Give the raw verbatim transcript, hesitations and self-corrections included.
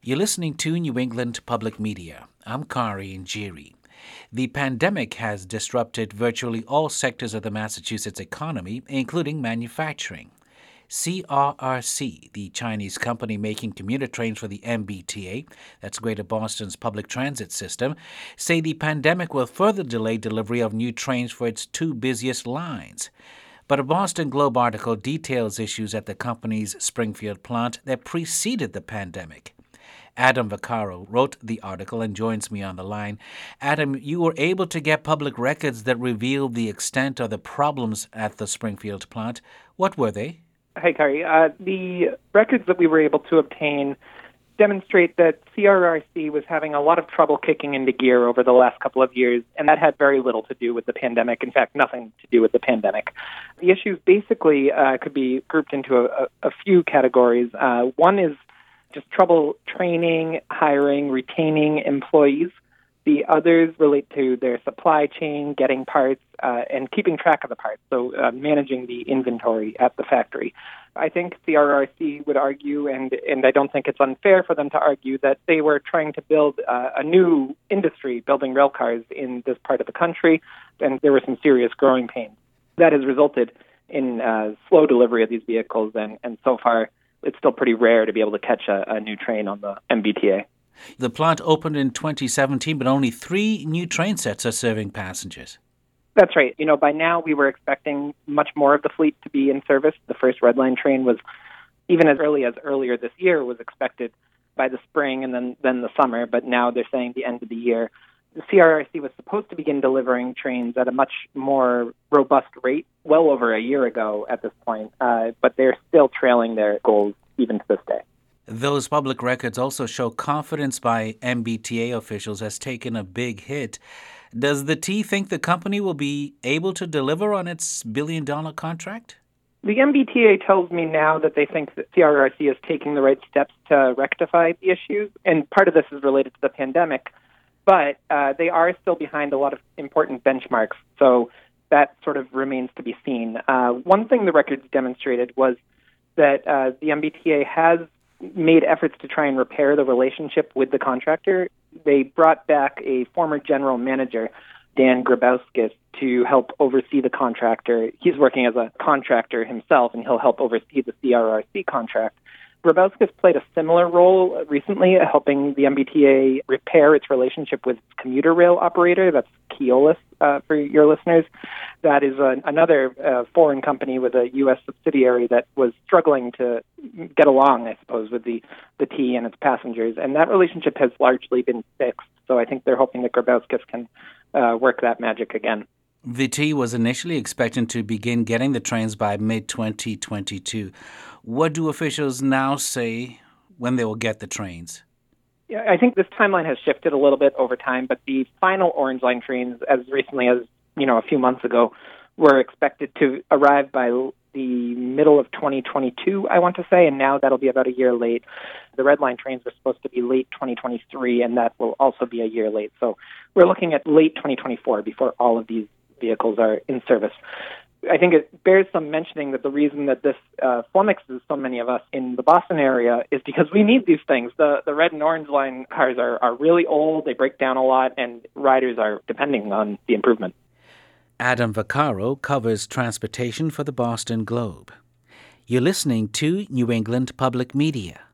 You're listening to New England Public Media. I'm Kari Njiri. The pandemic has disrupted virtually all sectors of the Massachusetts economy, including manufacturing. C R R C, the Chinese company making commuter trains for the M B T A, that's Greater Boston's public transit system, say the pandemic will further delay delivery of new trains for its two busiest lines. But a Boston Globe article details issues at the company's Springfield plant that preceded the pandemic. Adam Vaccaro wrote the article and joins me on the line. Adam, you were able to get public records that revealed the extent of the problems at the Springfield plant. What were they? Hi, Kari. Uh, the records that we were able to obtain demonstrate that C R R C was having a lot of trouble kicking into gear over the last couple of years, and that had very little to do with the pandemic. In fact, nothing to do with the pandemic. The issues basically uh, could be grouped into a, a few categories. Uh, one is just trouble training, hiring, retaining employees. The others relate to their supply chain, getting parts, uh, and keeping track of the parts, so uh, managing the inventory at the factory. I think C R R C would argue, and, and I don't think it's unfair for them to argue, that they were trying to build uh, a new industry, building rail cars in this part of the country, and there were some serious growing pains. That has resulted in uh, slow delivery of these vehicles, and, and so far it's still pretty rare to be able to catch a, a new train on the M B T A. The plant opened in twenty seventeen, but only three new train sets are serving passengers. That's right. You know, by now we were expecting much more of the fleet to be in service. The first Red Line train was, even as early as earlier this year, was expected by the spring and then, then the summer, but now they're saying the end of the year. The C R R C was supposed to begin delivering trains at a much more robust rate well over a year ago at this point, uh, but they're still trailing their goals even to this day. Those public records also show confidence by M B T A officials has taken a big hit. Does the T think the company will be able to deliver on its billion-dollar contract? The M B T A tells me now that they think that C R R C is taking the right steps to rectify the issues, and part of this is related to the pandemic, but uh, they are still behind a lot of important benchmarks, so that sort of remains to be seen. Uh, one thing the records demonstrated was that uh, the M B T A has made efforts to try and repair the relationship with the contractor. They brought back a former general manager, Dan Grabowskis, to help oversee the contractor. He's working as a contractor himself, and he'll help oversee the C R R C contract. Grabowskis played a similar role recently, helping the M B T A repair its relationship with its commuter rail operator. That's Keolis, uh, for your listeners. That is a, another uh, foreign company with a U S subsidiary that was struggling to get along, I suppose, with the, the T and its passengers. And that relationship has largely been fixed. So I think they're hoping that Grabowskis can uh, work that magic again. The T was initially expecting to begin getting the trains by mid twenty twenty-two. What do officials now say when they will get the trains? Yeah, I think this timeline has shifted a little bit over time, but the final Orange Line trains, as recently as you know a few months ago, were expected to arrive by the middle of twenty twenty-two, I want to say, and now that'll be about a year late. The Red Line trains were supposed to be late twenty twenty-three, and that will also be a year late. So we're looking at late twenty twenty-four before all of these vehicles are in service. I think it bears some mentioning that the reason that this uh, flummoxes so many of us in the Boston area is because we need these things. The the Red and Orange Line cars are, are really old, they break down a lot, and riders are depending on the improvement. Adam Vaccaro covers transportation for the Boston Globe. You're listening to New England Public Media.